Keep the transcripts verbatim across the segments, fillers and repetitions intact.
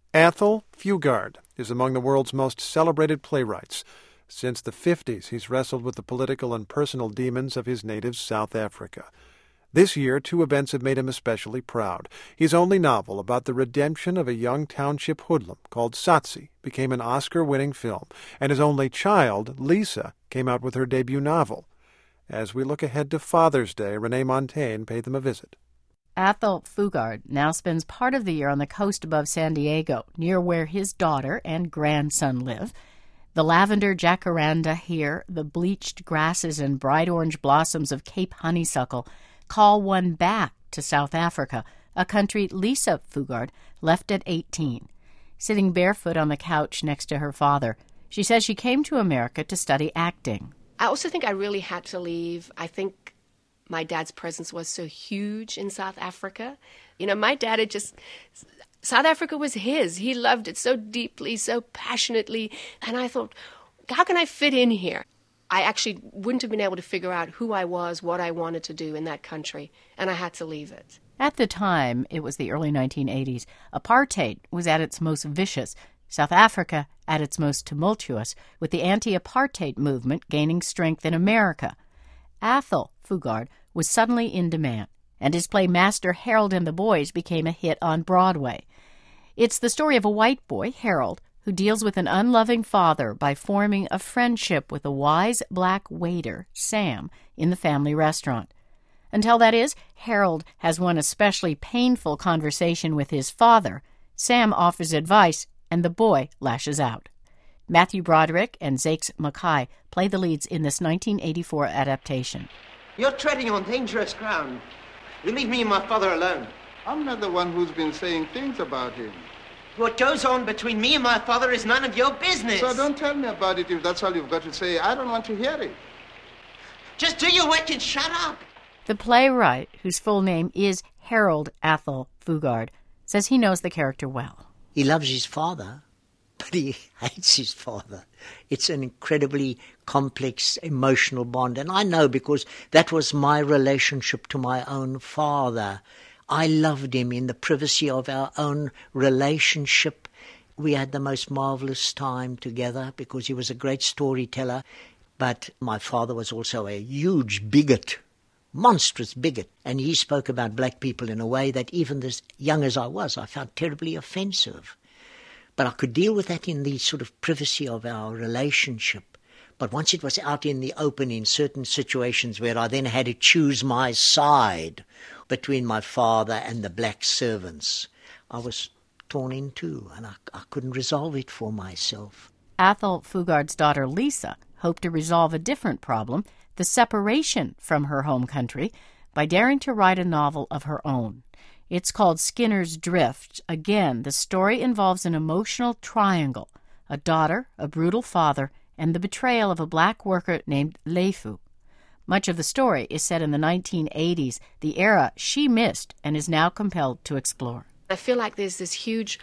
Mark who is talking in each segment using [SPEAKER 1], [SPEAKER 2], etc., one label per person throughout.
[SPEAKER 1] Athol Fugard is among the world's most celebrated playwrights. Since the fifties, he's wrestled with the political and personal demons of his native South Africa. This year, two events have made him especially proud. His only novel about the redemption of a young township hoodlum called Tsatsi became an Oscar-winning film, and his only child, Lisa, came out with her debut novel. As we look ahead to Father's Day, Renee Montaigne paid them a visit.
[SPEAKER 2] Athol Fugard now spends part of the year on the coast above San Diego, near where his daughter and grandson live. The lavender jacaranda here, the bleached grasses and bright orange blossoms of Cape honeysuckle call one back to South Africa, a country Lisa Fugard left at eighteen. Sitting barefoot on the couch next to her father, she says she came to America to study acting.
[SPEAKER 3] I also think I really had to leave. I think my dad's presence was so huge in South Africa. You know, my dad had just... South Africa was his. He loved it so deeply, so passionately. And I thought, how can I fit in here? I actually wouldn't have been able to figure out who I was, what I wanted to do in that country, and I had to leave it.
[SPEAKER 2] At the time, it was the early nineteen eighties, apartheid was at its most vicious, South Africa at its most tumultuous, with the anti-apartheid movement gaining strength in America. Athol Fugard was suddenly in demand, and his play Master Harold and the Boys became a hit on Broadway. It's the story of a white boy, Harold, who deals with an unloving father by forming a friendship with a wise black waiter, Sam, in the family restaurant. Until, that is, Harold has one especially painful conversation with his father. Sam offers advice, and the boy lashes out. Matthew Broderick and Zakes Mackay play the leads in this nineteen eighty-four adaptation.
[SPEAKER 4] You're treading on dangerous ground. You leave me and my father alone.
[SPEAKER 5] I'm not the one who's been saying things about him.
[SPEAKER 4] What goes on between me and my father is none of your business.
[SPEAKER 5] So don't tell me about it if that's all you've got to say. I don't want to hear it.
[SPEAKER 4] Just do your work and shut up.
[SPEAKER 2] The playwright, whose full name is Harold Athol Fugard, says he knows the character well.
[SPEAKER 6] He loves his father, but he hates his father. It's an incredibly complex emotional bond. And I know because that was my relationship to my own father. I loved him in the privacy of our own relationship. We had the most marvelous time together because he was a great storyteller. But my father was also a huge bigot, monstrous bigot. And he spoke about black people in a way that even as young as I was, I found terribly offensive. But I could deal with that in the sort of privacy of our relationship. But once it was out in the open in certain situations where I then had to choose my side between my father and the black servants, I was torn in two, and I, I couldn't resolve it for myself.
[SPEAKER 2] Athol Fugard's daughter Lisa hoped to resolve a different problem, the separation from her home country, by daring to write a novel of her own. It's called Skinner's Drift. Again, the story involves an emotional triangle, a daughter, a brutal father, and the betrayal of a black worker named Lefu. Much of the story is set in the nineteen eighties, the era she missed and is now compelled to explore.
[SPEAKER 3] I feel like there's this huge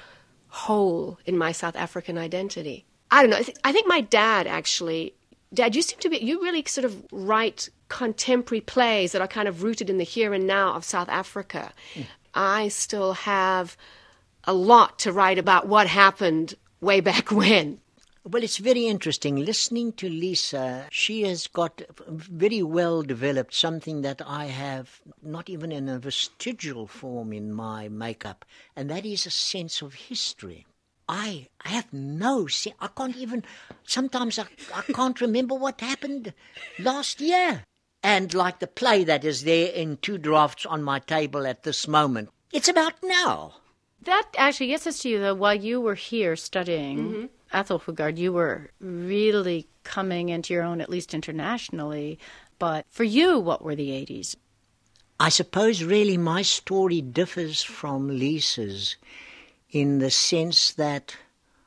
[SPEAKER 3] hole in my South African identity. I don't know. I, th- I think my dad actually, Dad, you seem to be, you really sort of write contemporary plays that are kind of rooted in the here and now of South Africa. Mm. I still have a lot to write about what happened way back when.
[SPEAKER 6] Well, it's very interesting. Listening to Lisa, she has got very well developed something that I have not even in a vestigial form in my makeup, and that is a sense of history. I I have no sense. I can't even, sometimes I, I can't remember what happened last year. And like the play that is there in two drafts on my table at this moment, it's about now.
[SPEAKER 2] That actually gets us to you, though, while you were here studying mm-hmm. Athol Fugard, you were really coming into your own, at least internationally. But for you, what were the eighties?
[SPEAKER 6] I suppose really my story differs from Lisa's in the sense that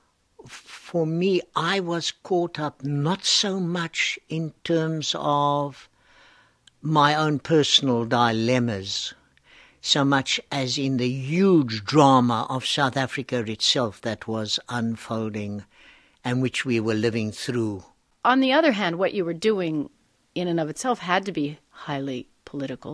[SPEAKER 6] for me, I was caught up not so much in terms of my own personal dilemmas, so much as in the huge drama of South Africa itself that was unfolding and which we were living through.
[SPEAKER 2] On the other hand, what you were doing in and of itself had to be highly political,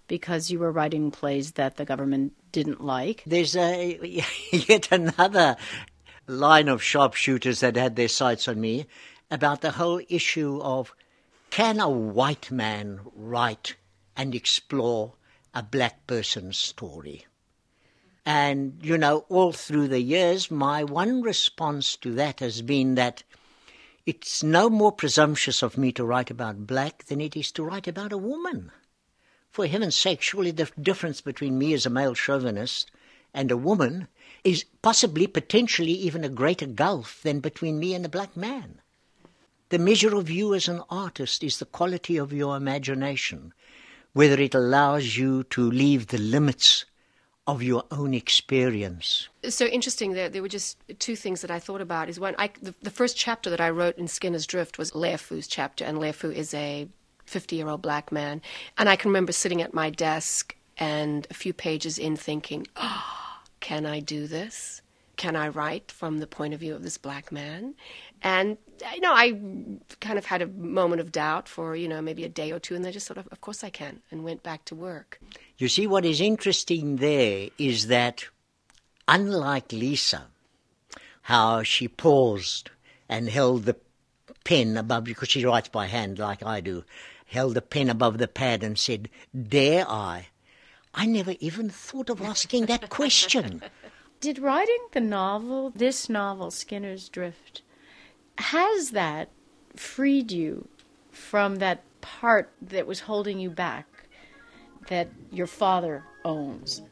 [SPEAKER 2] because you were writing plays that the government didn't like.
[SPEAKER 6] There's a, yet another line of sharpshooters that had their sights on me about the whole issue of, can a white man write and explore a black person's story? And, you know, all through the years, my one response to that has been that it's no more presumptuous of me to write about black than it is to write about a woman. For heaven's sake, surely the difference between me as a male chauvinist and a woman is possibly, potentially, even a greater gulf than between me and a black man. The measure of you as an artist is the quality of your imagination, whether it allows you to leave the limits of your own experience.
[SPEAKER 3] So interesting. There, there were just two things that I thought about. Is one, I, the, the first chapter that I wrote in Skinner's Drift was Leafu's chapter, and Leafu is a fifty-year-old black man. And I can remember sitting at my desk and a few pages in thinking, oh, can I do this? Can I write from the point of view of this black man? And, you know, I kind of had a moment of doubt for, you know, maybe a day or two, and then just sort of, of course I can, and went back to work.
[SPEAKER 6] You see, what is interesting there is that, unlike Lisa, how she paused and held the pen above, because she writes by hand like I do, held the pen above the pad and said, dare I? I never even thought of asking that question.
[SPEAKER 2] Did writing the novel, this novel, Skinner's Drift, has that freed you from that part that was holding you back, that your father owns?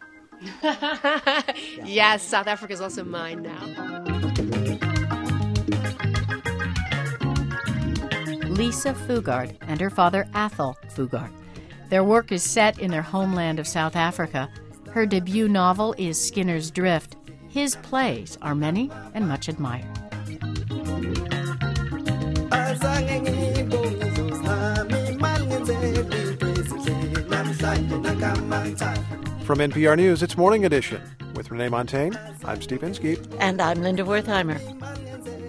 [SPEAKER 3] Yes, South Africa is also mine now.
[SPEAKER 2] Lisa Fugard and her father Athol Fugard. Their work is set in their homeland of South Africa. Her debut novel is Skinner's Drift. His plays are many and much admired.
[SPEAKER 1] From N P R News, it's Morning Edition. With Renee Montagne, I'm Steve Inskeep.
[SPEAKER 2] And I'm Linda Wertheimer.